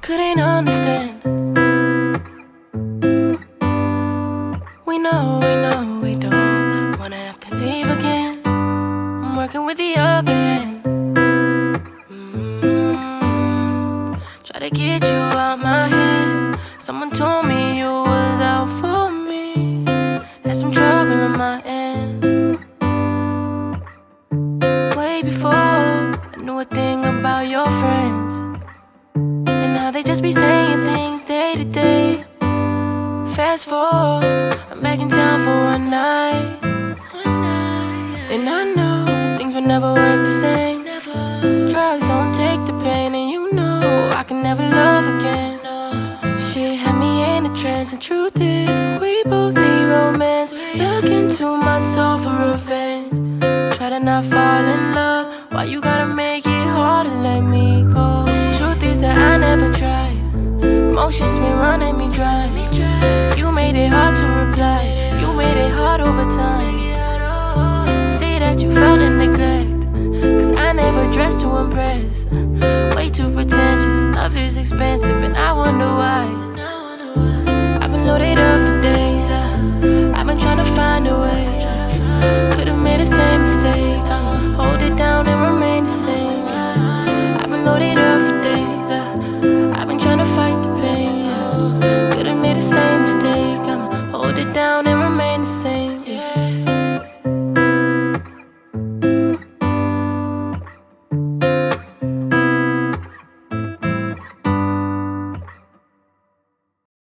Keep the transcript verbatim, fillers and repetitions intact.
couldn't understand. We know, we know we don't wanna have to leave again. I'm working with the upper hand. mm-hmm. Try to get you out my head. Someone told me you was out for me. Had some trouble on my ends. Way before I knew a thing about your friends. And now they just be saying things day to day. Fast forward, I'm back in town for one night. One night, yeah. And I know things will never work the same. Never. Drugs don't take the pain, and you know I can never love again. No. Shit had me in a trance, and truth is, we both need romance. Look into my soul for revenge. Try to not fall in love. Why you gotta make it hard to let me go? Truth is that I never tried. Emotions been running me dry. You made it hard to reply. You made it hard over time. Say that you felt the neglect, cause I never dressed to impress. Way too pretentious. Love is expensive and I wonder why. I've been loaded up for days. I, I've been trying to find a way. Could've made the same mistake. I'ma hold it down and remain the same. I've been loaded up for days. I, I've been trying to fight the pain. Could've made the same mistake. I'ma hold it down and remain the same. Yeah.